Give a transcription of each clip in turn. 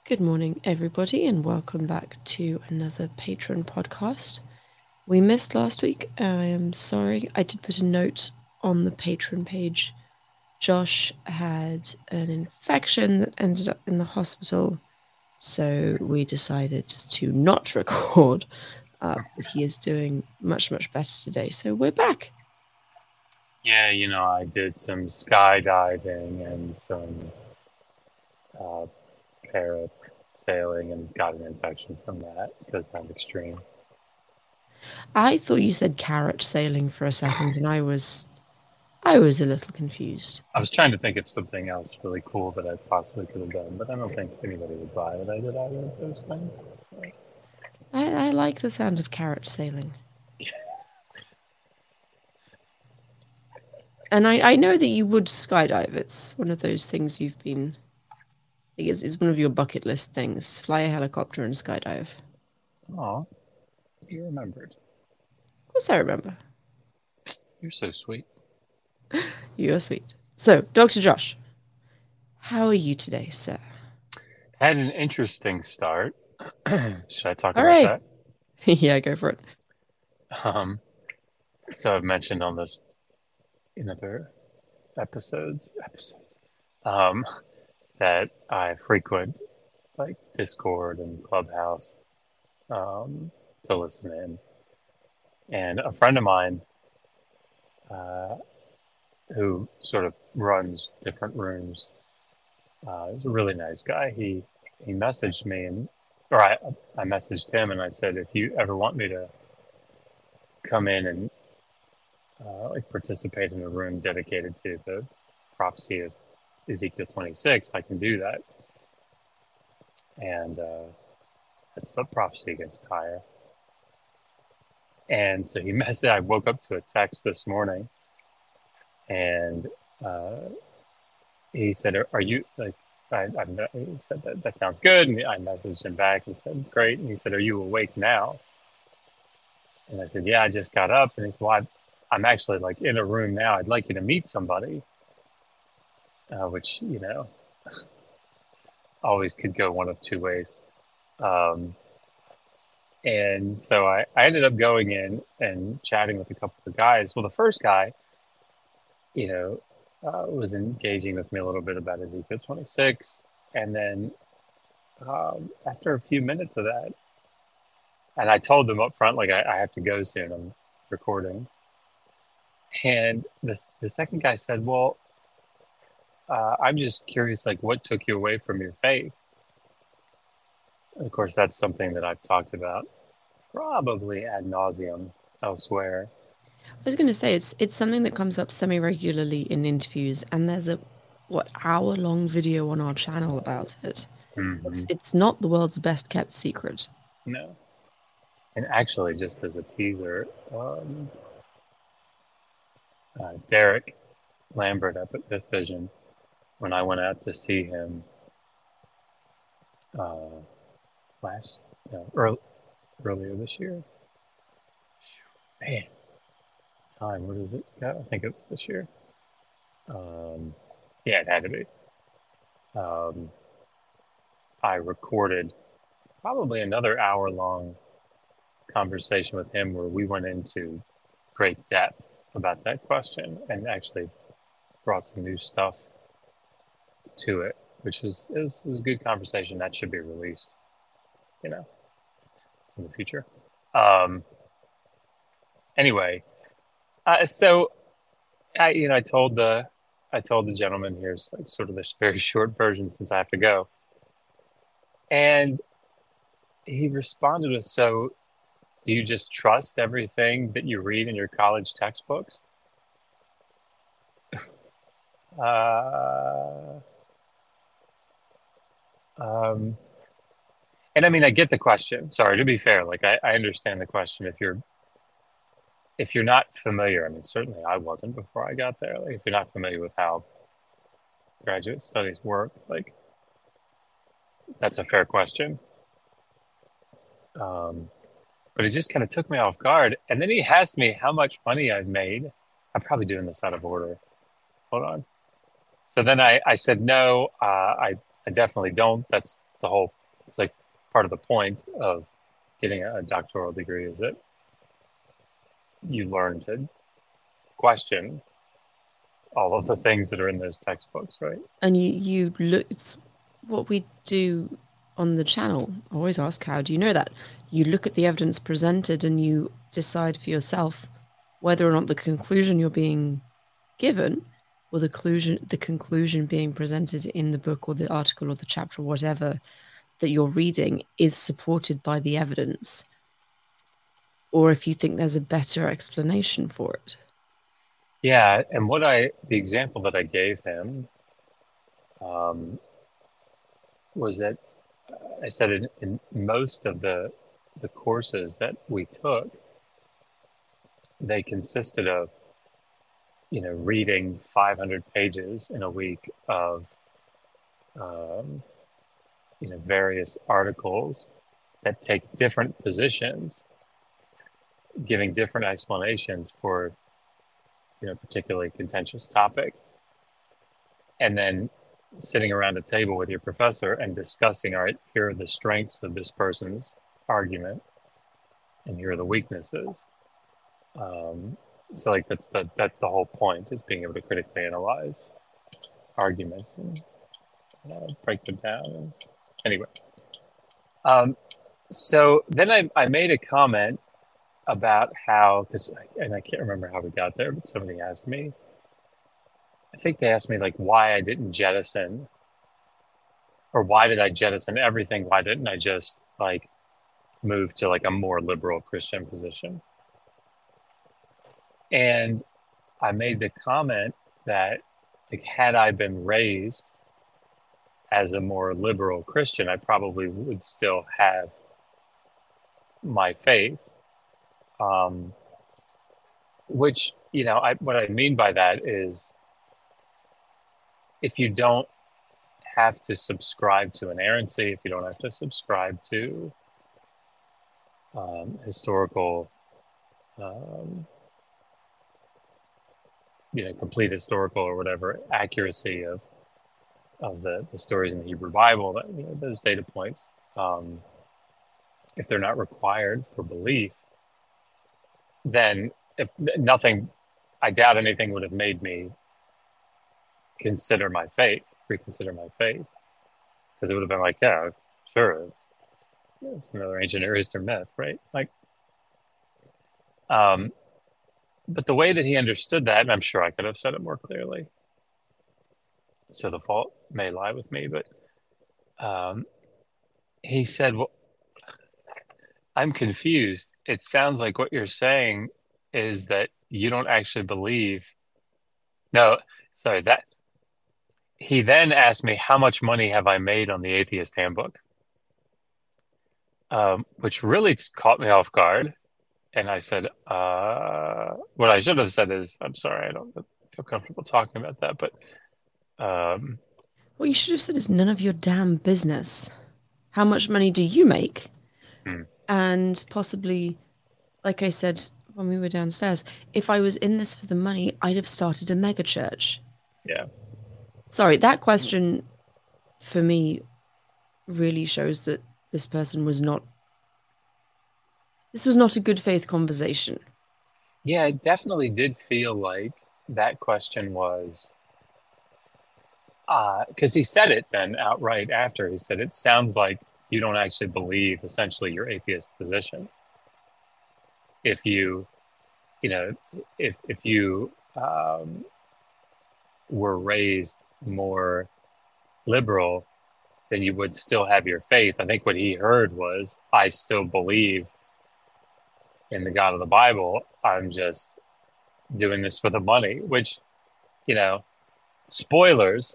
Good morning, everybody, and welcome back to another Patreon podcast. We missed last week. I am sorry. I did put a note on the Patreon page. Josh had an infection that ended up in the hospital, so we decided to not record. But he is doing much, much better today, so we're back. Yeah, I did some skydiving and some uh, parasailing and got an infection from that because I'm extreme. I thought you said carrot sailing for a second, and I was a little confused. I was trying to think of something else really cool that I possibly could have done, but I don't think anybody would buy that I did either of those things. So. I like the sound of carrot sailing. And I know that you would skydive. It's one of those things you've been. I guess it's one of your bucket list things. Fly a helicopter and skydive. Aw, you remembered. Of course, I remember. You're so sweet. You're sweet. So, Dr. Josh, how are you today, sir? Had an interesting start. Should I talk All about right. that? Yeah, go for it. Um, so I've mentioned on this in other episodes, um, that I frequent like Discord and Clubhouse to listen in. And a friend of mine uh, who sort of runs different rooms is a really nice guy. He messaged me or I messaged him and I said, if you ever want me to come in and like participate in a room dedicated to the prophecy of Ezekiel 26, I can do that. And that's the prophecy against Tyre. And so he messaged. I woke up to a text this morning, and uh, he said, "Are you like?" He said that sounds good, and I messaged him back and said, "Great." And he said, "Are you awake now?" And I said, "Yeah, I just got up." And he said, "Well, I'm actually like in a room now. I'd like you to meet somebody," which always could go one of two ways. Um, and so I ended up going in and chatting with a couple of guys. Well, the first guy, you know, was engaging with me a little bit about Ezekiel 26. And then after a few minutes of that, and I told them up front, like, I have to go soon, I'm recording. And the second guy said, well, I'm just curious, like, what took you away from your faith? And of course, that's something that I've talked about probably ad nauseum elsewhere. I was going to say it's something that comes up semi-regularly in interviews, and there's a hour-long video on our channel about it. Mm-hmm. It's not the world's best kept secret. No. And actually, just as a teaser, Derek Lambert up at Fifth Vision, when I went out to see him uh, last earlier this year. Man, time, what is it? Yeah, I think it was this year. Yeah, it had to be. Um, I recorded probably another hour long conversation with him where we went into great depth about that question and actually brought some new stuff to it, which was a good conversation that should be released, you know, in the future. Um, anyway, so I told the gentleman, here's like sort of this very short version since I have to go, and he responded with, "So, do you just trust everything that you read in your college textbooks?" Uh, um, and I mean, I get the question. Sorry, to be fair, like I understand the question. If you're not familiar, I mean, certainly I wasn't before I got there. Like, if you're not familiar with how graduate studies work, like that's a fair question. Um, but it just kind of took me off guard. And then he asked me how much money I've made. I'm probably doing this out of order. Hold on. So then I said, no, I definitely don't. That's the whole it's like part of the point of getting a doctoral degree is that you learn to question all of the things that are in those textbooks, right? And you look, it's what we do on the channel. I always ask, how do you know that? You look at the evidence presented and you decide for yourself whether or not the conclusion you're being given, or the conclusion being presented in the book or the article or the chapter or whatever that you're reading, is supported by the evidence, or if you think there's a better explanation for it. Yeah, and the example that I gave him was that I said in most of the courses that we took, they consisted of, reading 500 pages in a week of, um, various articles that take different positions, giving different explanations for, particularly contentious topic, and then sitting around a table with your professor and discussing, all right, here are the strengths of this person's argument, and here are the weaknesses. So like that's the whole point, is being able to critically analyze arguments and break them down. And anyway, so then I made a comment about how, and I can't remember how we got there, but somebody asked me. I think they asked me like why I didn't jettison, or why did I jettison everything? Why didn't I just like move to like a more liberal Christian position? And I made the comment that, like, had I been raised as a more liberal Christian, I probably would still have my faith. Which, what I mean by that is, if you don't have to subscribe to inerrancy, if you don't have to subscribe to historical, complete historical or whatever accuracy of the stories in the Hebrew Bible, that, those data points, if they're not required for belief, then if nothing, I doubt anything would have made me reconsider my faith, because it would have been like, yeah, sure, it's another ancient Near Eastern myth, right? Like, but the way that he understood that, and I'm sure I could have said it more clearly, so the fault may lie with me, but he said, well, I'm confused. It sounds like what you're saying is that you don't actually believe. No, sorry, that he then asked me, how much money have I made on the Atheist Handbook? Which really caught me off guard. And I said, what I should have said is, I'm sorry, I don't feel comfortable talking about that, but What you should have said is, none of your damn business. How much money do you make? hmm, And possibly, like I said when we were downstairs, if I was in this for the money, I'd have started a mega church. yeah. Sorry, that question for me really shows that this person was not. This was not a good faith conversation. Yeah, it definitely did feel like that question was, because he said it then outright after. He said, it sounds like you don't actually believe essentially your atheist position. If you, if you were raised more liberal, then you would still have your faith. I think what he heard was, I still believe in the God of the Bible. I'm just doing this for the money, which, spoilers,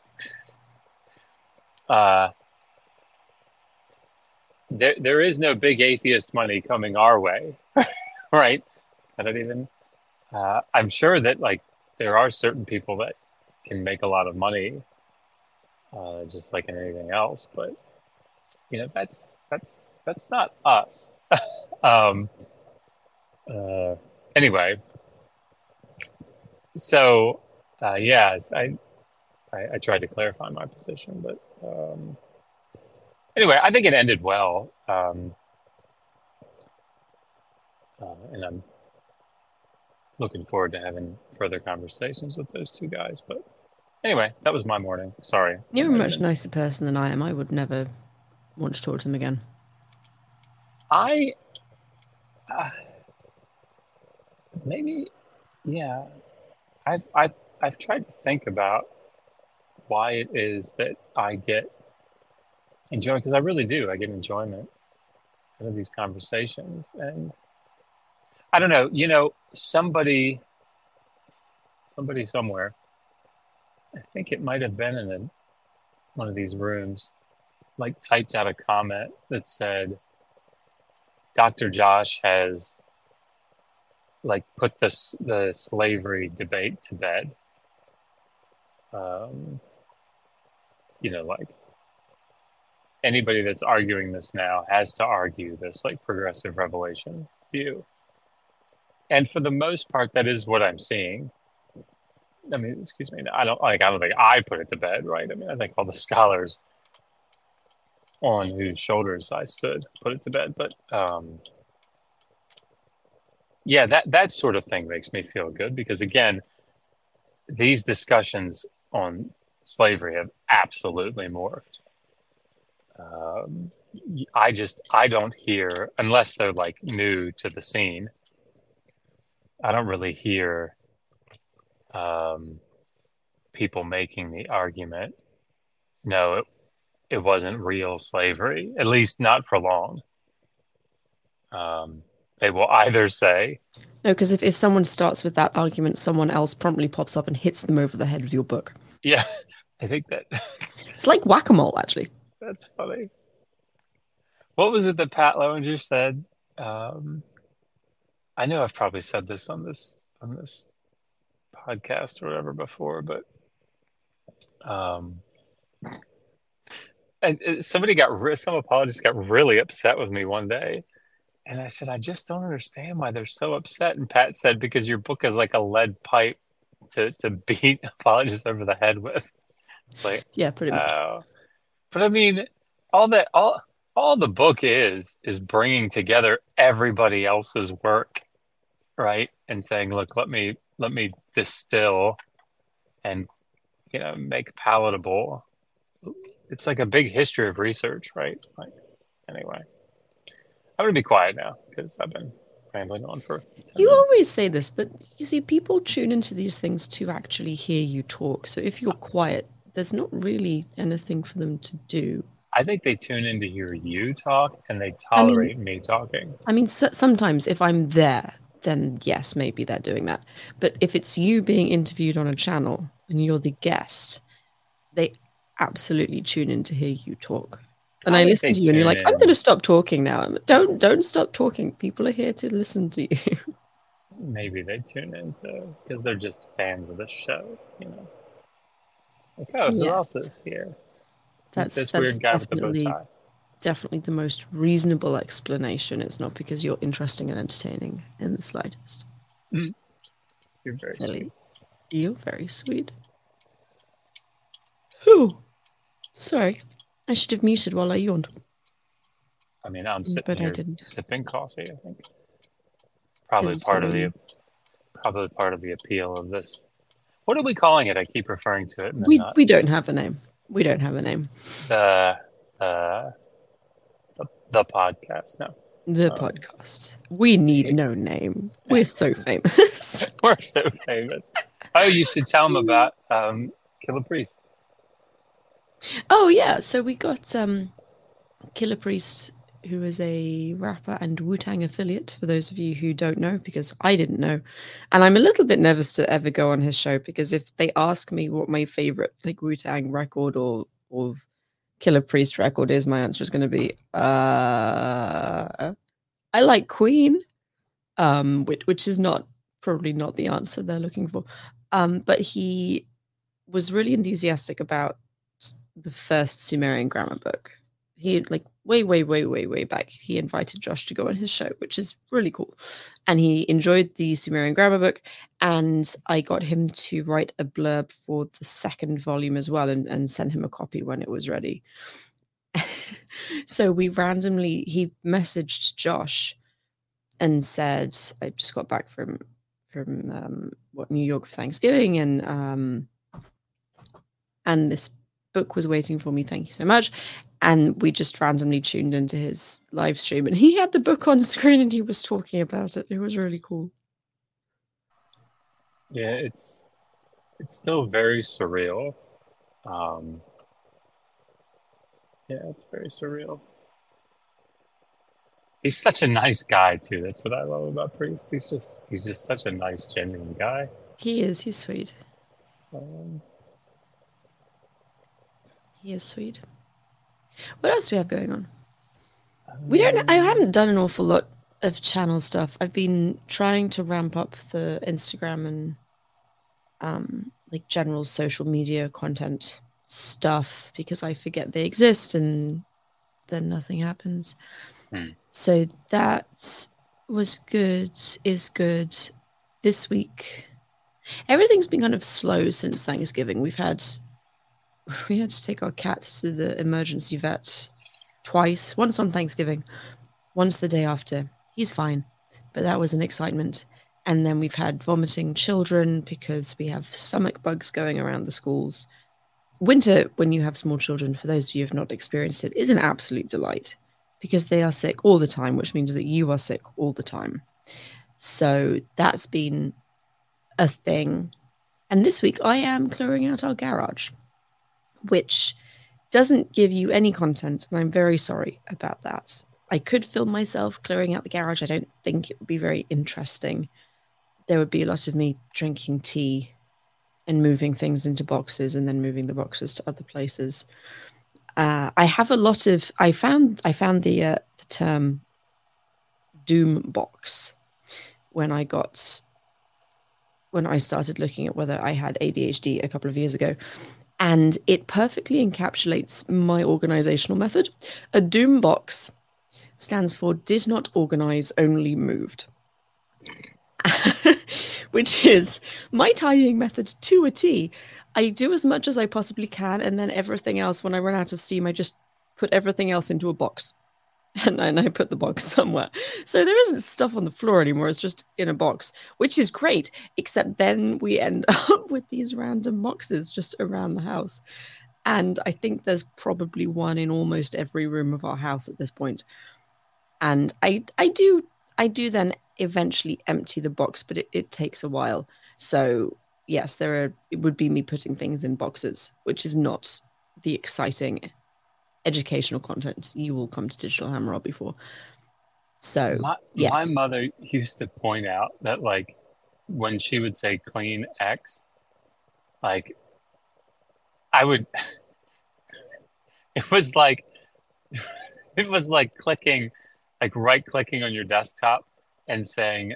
there is no big atheist money coming our way, right? I don't even, I'm sure that like there are certain people that can make a lot of money, just like in anything else, but that's not us. um, anyway, so yes, I tried to clarify my position, but Anyway, I think it ended well. And I'm looking forward to having further conversations with those two guys. But anyway, that was my morning. Sorry, I You're a might have much been. nicer person than I am. I would never want to talk to him again. I uh, maybe, yeah. I've tried to think about why it is that I get enjoyment, because I really do. I get enjoyment out of these conversations, and I don't know. Somebody somewhere. I think it might have been in one of these rooms, like typed out a comment that said, "Dr. Josh has like put the slavery debate to bed." Um, like anybody that's arguing this now has to argue this like progressive revelation view. And for the most part, that is what I'm seeing. I mean, excuse me, I don't think I put it to bed, right? I mean, I think all the scholars on whose shoulders I stood put it to bed. But yeah, that sort of thing makes me feel good because again, these discussions on slavery have absolutely morphed. Um, I don't hear, unless they're like new to the scene, I don't really hear um, people making the argument, no, it wasn't real slavery, at least not for long. They will either say, No, because if someone starts with that argument, someone else promptly pops up and hits them over the head with your book. yeah, I think It's like whack-a-mole, actually. that's funny. What was it that Pat Lowinger said? Um, I know I've probably said this on this podcast or whatever before, but um, some apologist got really upset with me one day, and I said, I just don't understand why they're so upset. And Pat said, because your book is like a lead pipe to beat apologists over the head with. Like, Yeah, pretty much. but I mean, all the book is bringing together everybody else's work, right? And saying, look, let me distill and make palatable. It's like a big history of research, right? Like, anyway, I'm gonna be quiet now because I've been rambling on for 10 You minutes. always say this, but you see, people tune into these things to actually hear you talk. So if you're quiet, there's not really anything for them to do. I think they tune in to hear you talk and they I mean, tolerate me talking. sometimes if I'm there, then yes, maybe they're doing that. But if it's you being interviewed on a channel and you're the guest, they absolutely tune in to hear you talk. And I I think listen they to you and you're tune like, I'm going to in. stop talking now. Don't stop talking. People are here to listen to you. Maybe they tune into because they're just fans of the show. Like, oh, who else Yes. is here? Who's That's this that's weird guy with the bow definitely tie? definitely the most reasonable explanation. It's not because you're interesting and entertaining in the slightest. Mm, you're very sweet. Silly. You're very sweet. Oh, sorry. I should have muted while I yawned, I mean, I'm sitting but I here didn't. sipping coffee. I think This probably is what part we of the need. probably part of the appeal of this. What are we calling it? I keep referring to it and then We not we don't have a name. We don't have a name. the uh, the podcast. No, The um, podcast. We need no name. We're so famous. we're so famous. Oh, you should tell them about Killer Priest. Oh yeah, so we got Killer Priest, who is a rapper and Wu-Tang affiliate, for those of you who don't know, because I didn't know. And I'm a little bit nervous to ever go on his show because if they ask me what my favorite like Wu-Tang record or Killer Priest record is, my answer is going to be I like Queen, which is not probably not the answer they're looking for. But he was really enthusiastic about the first Sumerian grammar book. He like way back. He invited Josh to go on his show, which is really cool. And he enjoyed the Sumerian grammar book. And I got him to write a blurb for the second volume as well and send him a copy when it was ready. So he messaged Josh and said, I just got back from New York for Thanksgiving, and this book was waiting for me. Thank you so much. And we just randomly tuned into his live stream, and he had the book on screen and he was talking about it. It was really cool. Yeah, it's still very surreal. Yeah, it's very surreal. He's such a nice guy too. That's what I love about Priest. He's just such a nice, genuine guy. He is. He's sweet. Um, He is sweet. What else do we have going on? I haven't done an awful lot of channel stuff. I've been trying to ramp up the Instagram and like general social media content stuff because I forget they exist and then nothing happens. So that was good, is good. This week, everything's been kind of slow since Thanksgiving. We had to take our cat to the emergency vet twice, once on Thanksgiving, once the day after. He's fine, but that was an excitement. And then we've had vomiting children because we have stomach bugs going around the schools. Winter, when you have small children, for those of you who have not experienced it, is an absolute delight because they are sick all the time, which means that you are sick all the time. So that's been a thing. And this week I am clearing out our garage, which doesn't give you any content, and I'm very sorry about that. I could film myself clearing out the garage. I don't think it would be very interesting. There would be a lot of me drinking tea and moving things into boxes and then moving the boxes to other places. I have a lot of. I found the term doom box when I started looking at whether I had ADHD a couple of years ago. And it perfectly encapsulates my organizational method. A doom box stands for did not organize, only moved. Which is my tidying method to a T. I do as much as I possibly can, and then everything else, when I run out of steam, I just put everything else into a box. And I put the box somewhere. So there isn't stuff on the floor anymore. It's just in a box, which is great. Except then we end up with these random boxes just around the house. And I think there's probably one in almost every room of our house at this point. And I do then eventually empty the box, but it takes a while. So yes, it would be me putting things in boxes, which is not the exciting educational content you will come to Digital Hammer before. So yes. My mother used to point out that like when she would say clean X, like I would it was like clicking, like right clicking on your desktop and saying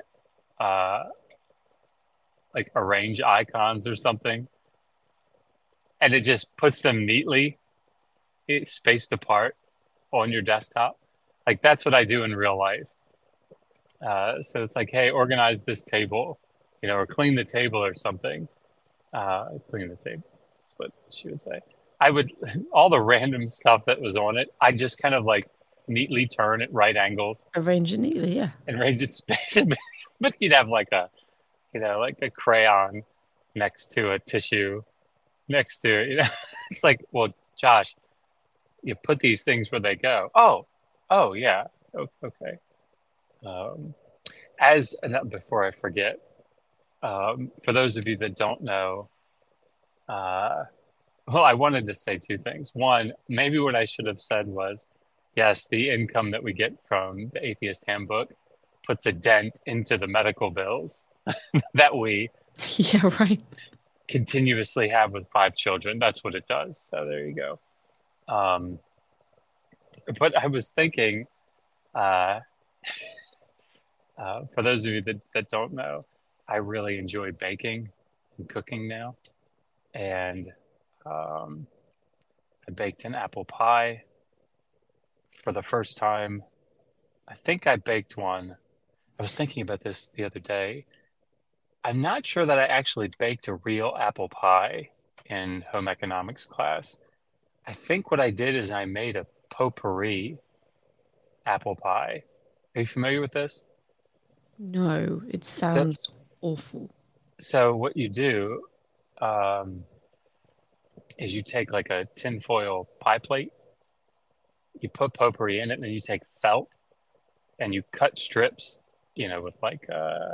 like arrange icons or something, and it just puts them neatly spaced apart on your desktop. Like that's what I do in real life. So it's like, hey, organize this table, or clean the table or something. Clean the table. That's what she would say. I would, all the random stuff that was on it, I just kind of like neatly turn at right angles. Arrange it neatly, yeah. And arrange it space. But you'd have like like a crayon next to a tissue next to it. It's like, well, Josh, you put these things where they go. Oh, yeah. Okay. Before I forget, for those of you that don't know, well, I wanted to say two things. One, maybe what I should have said was, yes, the income that we get from the Atheist Handbook puts a dent into the medical bills that we continuously have with 5 children. That's what it does. So there you go. But I was thinking, for those of you that don't know, I really enjoy baking and cooking now. And I baked an apple pie for the first time. I think I baked one. I was thinking about this the other day. I'm not sure that I actually baked a real apple pie in home economics class. I think what I did is I made a potpourri apple pie. Are you familiar with this? No, it So, sounds awful. so what you do um, is you take like a tinfoil pie plate, you put potpourri in it, and then you take felt and you cut strips, with like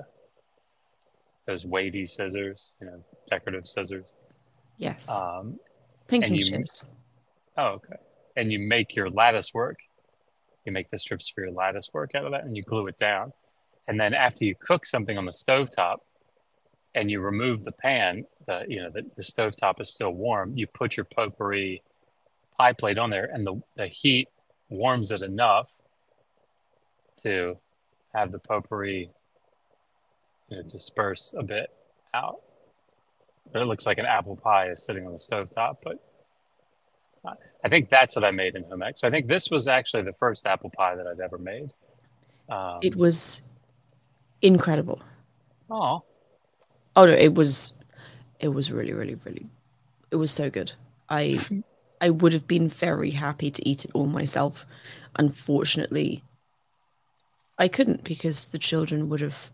those wavy scissors, decorative scissors. Yes. Um, and Pinking you, shears. oh, okay. And you make your lattice work. You make the strips for your lattice work out of that and you glue it down. And then after you cook something on the stovetop and you remove the pan, the stovetop is still warm, you put your potpourri pie plate on there and the heat warms it enough to have the potpourri, disperse a bit out. But it looks like an apple pie is sitting on the stovetop, but it's not. I think that's what I made in home ec. So I think this was actually the first apple pie that I'd ever made. It was incredible. Oh, Oh no, it was really, really, really, it was so good. I I would have been very happy to eat it all myself. Unfortunately, I couldn't because the children would have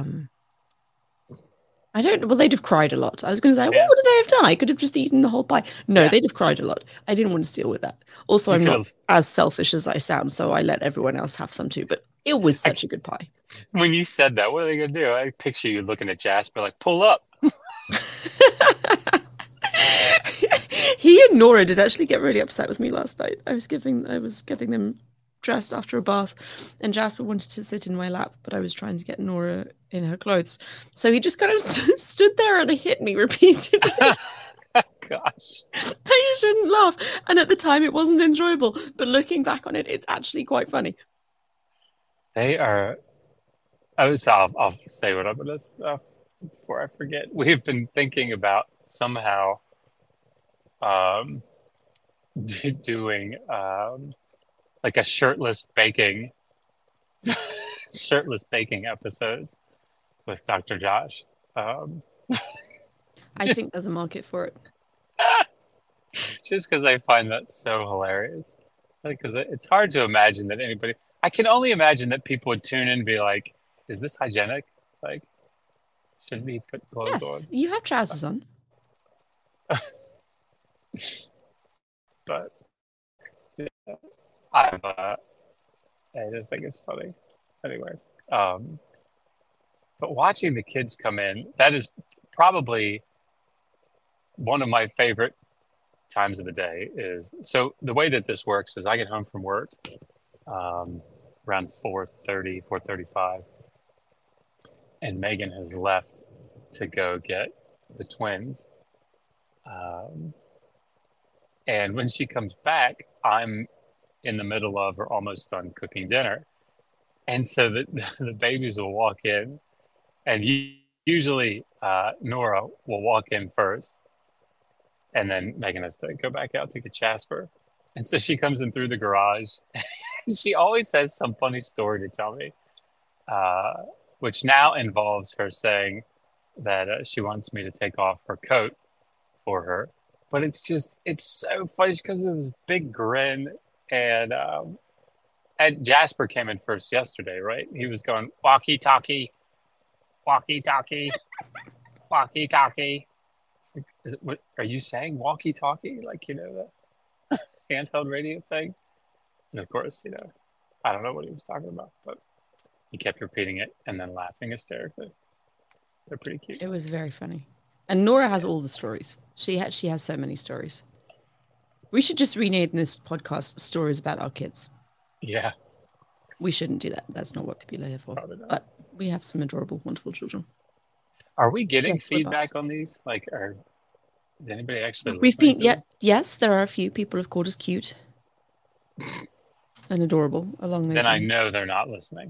I don't well they'd have cried a lot. I was gonna say, what yeah, would they have done? I could have just eaten the whole pie. No, yeah. they'd have cried a lot. I didn't want to deal with that. Also, You I'm could not have. as selfish as I sound, so I let everyone else have some too, but it was I, such a good pie. when you said that, what are they gonna do? I picture you looking at Jasper like, pull up. He and Nora did actually get really upset with me last night. I was getting them dressed after a bath, and Jasper wanted to sit in my lap, but I was trying to get Nora in her clothes. So he just kind of stood there and hit me repeatedly. Gosh, I shouldn't laugh. And at the time, it wasn't enjoyable. But looking back on it, it's actually quite funny. they are. I'll say what I'm gonna before I forget. We've been thinking about somehow um, doing like a shirtless baking episodes with Dr. Josh. Um, I just think there's a market for it. just because I find that so hilarious. Because it's hard to imagine that anybody. I can only imagine that people would tune in and be like, "Is this hygienic? Like, should we put clothes Yes, on?" you have trousers on. But yeah, I've I just think it's funny. Anyway, um, but watching the kids come in, that is probably one of my favorite times of the day. Is so the way that this works is I get home from work um, around 4:30, 4:35, and Megan has left to go get the twins. Um, and when she comes back, I'm in the middle of or almost done cooking dinner. And so the babies will walk in, and usually Nora will walk in first, and then Megan has to go back out to get Jasper. And so she comes in through the garage. And she always has some funny story to tell me, uh, which now involves her saying that she wants me to take off her coat for her. But it's so funny because of this big grin. And Jasper came in first yesterday, right? He was going walkie talkie, walkie talkie, walkie talkie. Is it, what are you saying? Walkie talkie? Like, the handheld radio thing? And of course, I don't know what he was talking about, but he kept repeating it and then laughing hysterically. They're pretty cute. It was very funny. And Nora has all the stories. She has so many stories. We should just rename this podcast "Stories About Our Kids." Yeah, We shouldn't do that. That's not what people are here for. probably not. But we have some adorable, wonderful children. Are we getting Yes, we're feedback biased. on these? Like, is anybody actually We've listening been, to yeah, them? yes, there are a few people have called us cute and adorable along those Then I lines. know they're not listening.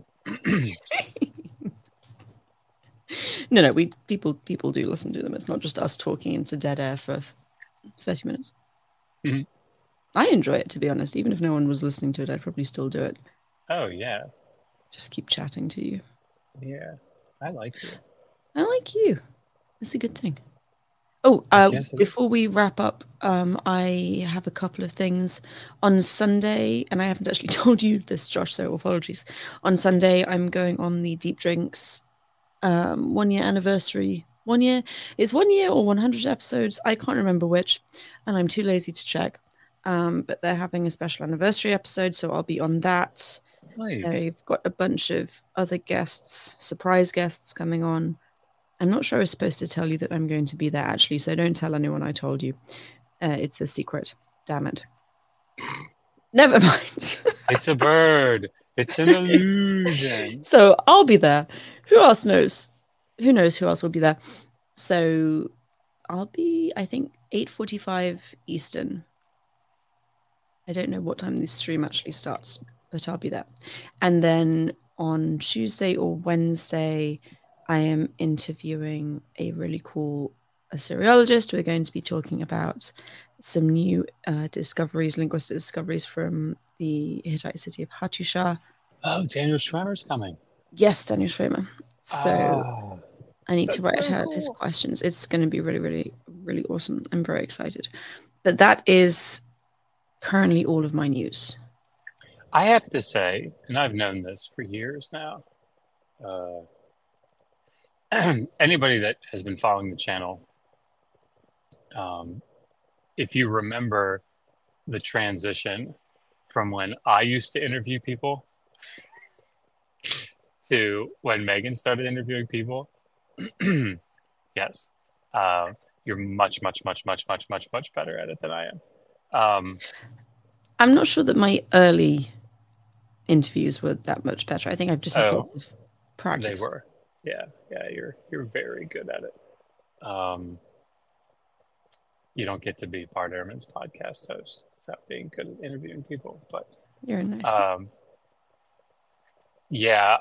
No, people do listen to them. It's not just us talking into dead air for 30 minutes. Mhm. I enjoy it, to be honest. Even if no one was listening to it, I'd probably still do it. Oh, yeah. Just keep chatting to you. Yeah. I like you. I like you. It's a good thing. Oh, I guess it is. before we wrap up, I have a couple of things on Sunday, and I haven't actually told you this, Josh, so apologies. On Sunday, I'm going on the Deep Drinks 1 year anniversary. 1 year is 1 year or 100 episodes. I can't remember which, and I'm too lazy to check. But they're having a special anniversary episode, so I'll be on that. Nice. They've got a bunch of other guests, surprise guests coming on. I'm not sure I was supposed to tell you that I'm going to be there actually, so don't tell anyone I told you. It's a secret. Damn it. Never mind. It's a bird. It's an illusion. So I'll be there. Who else knows? Who knows who else will be there? So I'll be, I think, 8:45 Eastern. I don't know what time this stream actually starts, but I'll be there. And then on Tuesday or Wednesday, I am interviewing a really cool Assyriologist. We're going to be talking about some new discoveries, linguistic discoveries from the Hittite city of Hattusha. Oh, Daniel Schremer's coming. Yes, Daniel Schremer. So Ah, I need to that's write so out his cool. questions. It's going to be really, really, really awesome. I'm very excited. But that is currently all of my news. I have to say, and I've known this for years now, anybody that has been following the channel, if you remember the transition from when I used to interview people to when Megan started interviewing people, yes, you're much, much, much, much, much, much, much better at it than I am. I'm not sure that my early interviews were that much better. I think I've just had Oh, lots of they practice. were. Yeah, yeah, you're very good at it. You don't get to be Bart Ehrman's podcast host without being good at interviewing people, but You're a nice man. yeah,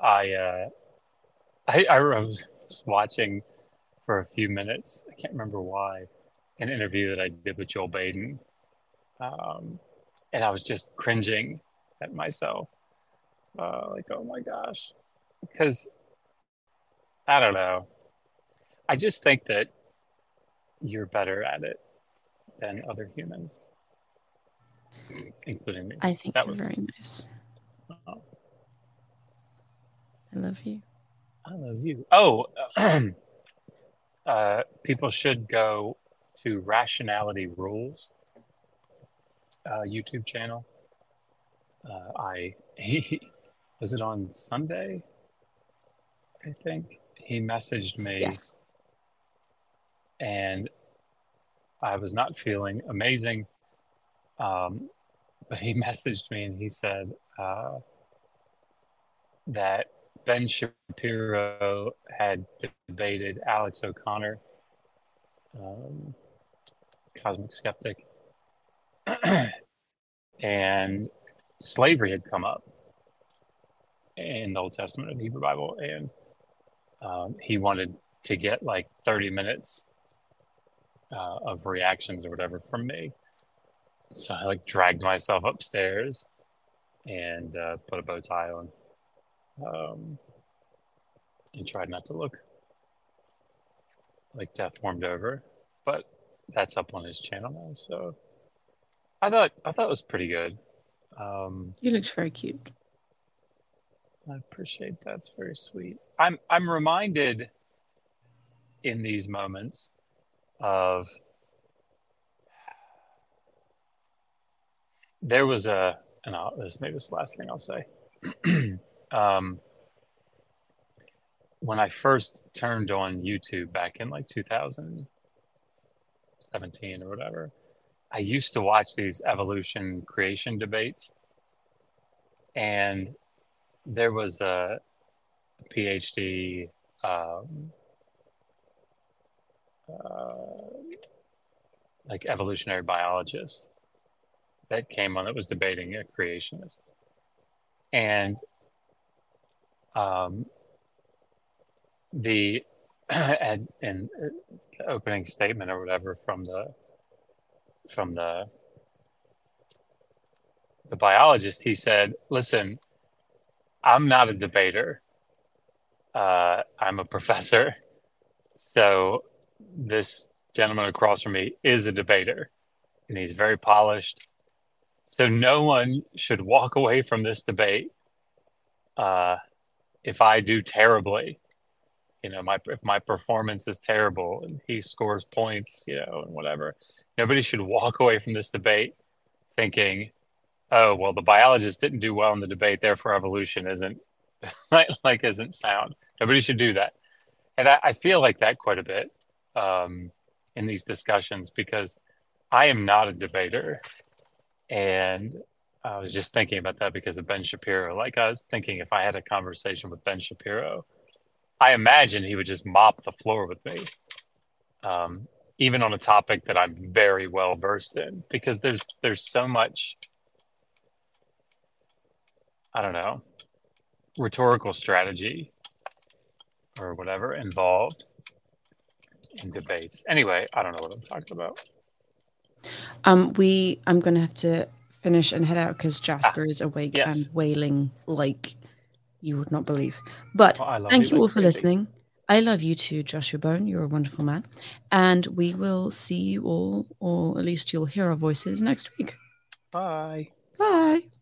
I was watching for a few minutes. I can't remember why, an interview that I did with Joel Baden, and I was just cringing at myself, like, oh my gosh, because I don't know. I just think that you're better at it than other humans, including me. I think That you're was. very nice. Oh, I love you. I love you. Oh, people should go to Rationality Rules YouTube channel. He was it on Sunday? I think he messaged me, Yes. and I was not feeling amazing. But he messaged me and he said that Ben Shapiro had debated Alex O'Connor, cosmic skeptic, and slavery had come up in the Old Testament of the Hebrew Bible, and he wanted to get like 30 minutes of reactions or whatever from me. So I like dragged myself upstairs and put a bow tie on, and tried not to look like death warmed over. But that's up on his channel now, so I thought it was pretty good. You looked very cute. I appreciate that. It's very sweet. I'm reminded in these moments of there was a, and this maybe this last thing I'll say. um, when I first turned on YouTube back in like 2017 or whatever, I used to watch these evolution creation debates, and there was a PhD like evolutionary biologist that came on that was debating a creationist, and um, the and the opening statement or whatever from the biologist, he said, "Listen, I'm not a debater. I'm a professor. So this gentleman across from me is a debater, and he's very polished. So no one should walk away from this debate if I do terribly. If my performance is terrible and he scores points, and whatever. Nobody should walk away from this debate thinking, "Oh, well, the biologist didn't do well in the debate, therefore evolution isn't isn't sound." Nobody should do that, and I feel like that quite a bit in these discussions because I am not a debater, and I was just thinking about that because of Ben Shapiro. Like I was thinking, if I had a conversation with Ben Shapiro, I imagine he would just mop the floor with me, even on a topic that I'm very well versed in, because there's so much, I don't know, rhetorical strategy or whatever involved in debates. Anyway, I don't know what I'm talking about. I'm going to have to finish and head out because Jasper is awake and wailing like you would not believe. But thank you all for listening. I love you too, Joshua Bone. You're a wonderful man. And we will see you all, or at least you'll hear our voices next week. Bye. Bye.